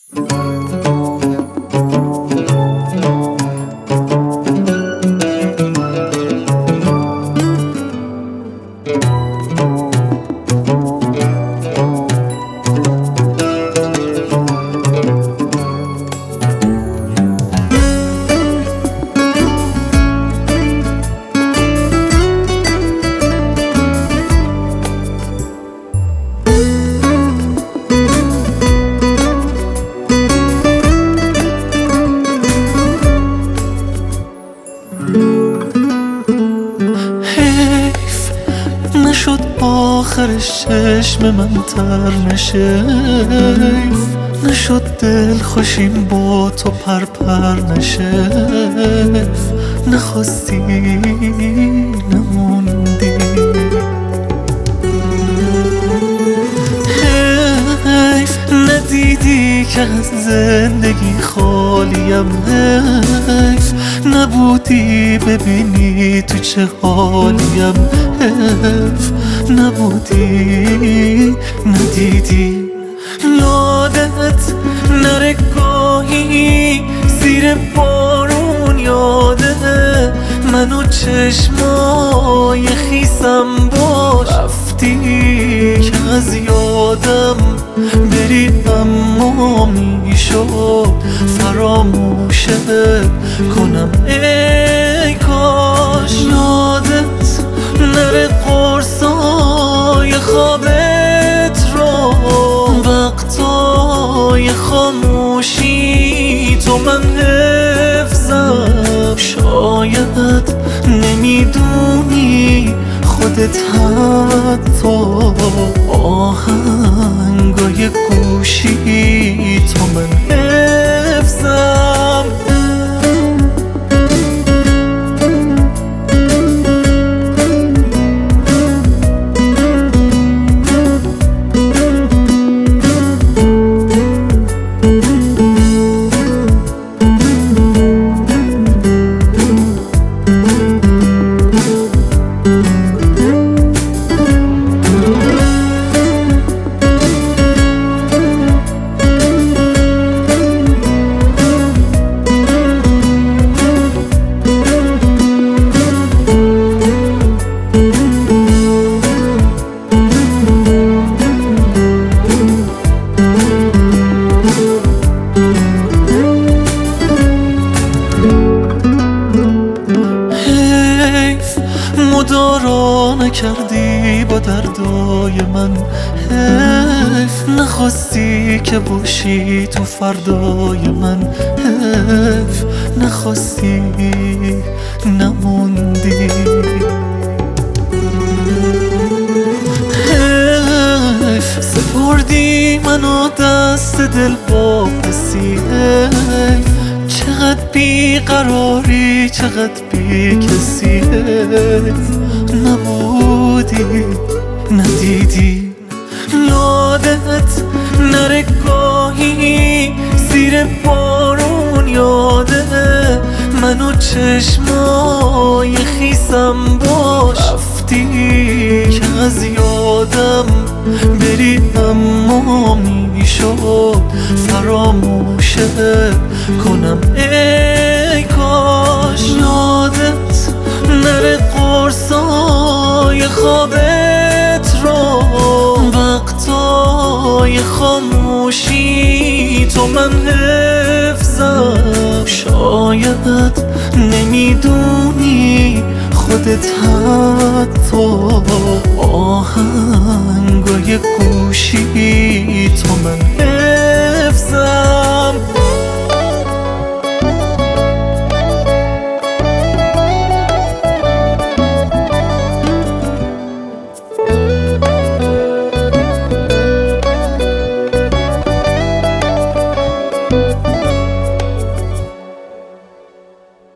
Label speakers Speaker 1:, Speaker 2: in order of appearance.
Speaker 1: نشد آخرش چشم من تر نشه، نشد دل خوشیم با تو پر نشه، نخواستی نموندی، حیف ندیدی که از زندگی خالیم، حیف نبودی ببینی تو چه حالیم، حیف نبودی ندیدی، یادت نره گاهی زیر بارون، یاده منو چشمای خیسم باش، رفتی که از یادم بری اما میشد فراموشت کنم، ای کاش یادت نره قرصای خوابت رو، وقتای خاموشی تو من حفظم، شاید نمیدونی خودت حتی آهنگای گوشی تو من حفظم. مدارا نکردی با دردای من، حیف نخواستی که باشی تو فردای من، حیف نخواستی نموندی، حیف سپردی منو دست دل با پسی، حیف چقدر بیقراری چقدر بی کسی، نبودی ندیدی، یادت نره گاهی زیر بارون، یاده منو چشمای خیسم باش، رفتی که از یادم بری اما میشد فراموشت کنم، ای کاش یادت نره قرصای خوابت رو، وقتای خاموشی تو من حفظم، شاید نمیدونی خودت حتی آهنگای گوشی تو من حفظم.